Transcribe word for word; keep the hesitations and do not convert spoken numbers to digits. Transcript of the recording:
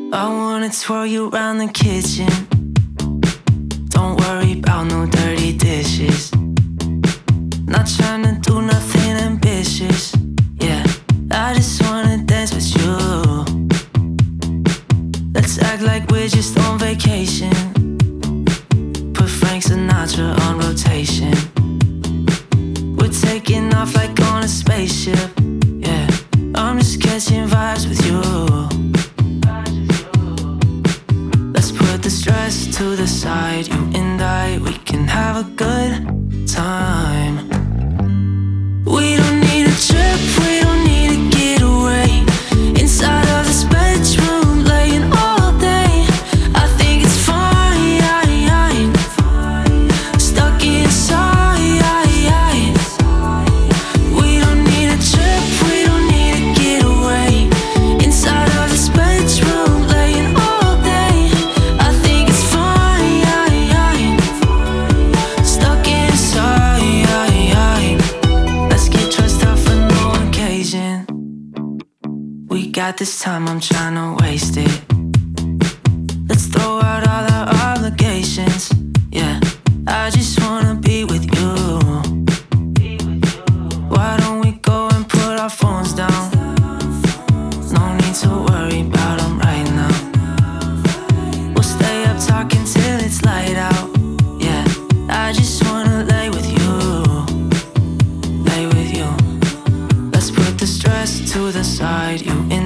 I wanna twirl you around the kitchen. Don't worry about no dirty dishes. Not trying to do nothing ambitious. Yeah, I just wanna dance with you. Let's act like we're just on vacation. Put Frank Sinatra on rotation. We're taking off like on a spaceship. Yeah, I'm just catching vibes with you. Let's put the stress to the side. You and I, we can have a good time. We don't need a trip, we don't need to get away. Inside of this bedroom, laying all day. I think it's fine, stuck inside. We don't need a trip, we don't need to get away. Inside of this bedroom, laying all day. I think it's fine, stuck inside. Let's get dressed up for no occasion. We got this time, I'm tryna waste it. Let's throw out all our obligations. Yeah, I just wanna be with you. Why don't we go and put our phones down? No need to worry about them right now. We'll stay up talking till it's light out. Yeah, I just wanna lay with you. Lay with you. Let's put the stress to the side. You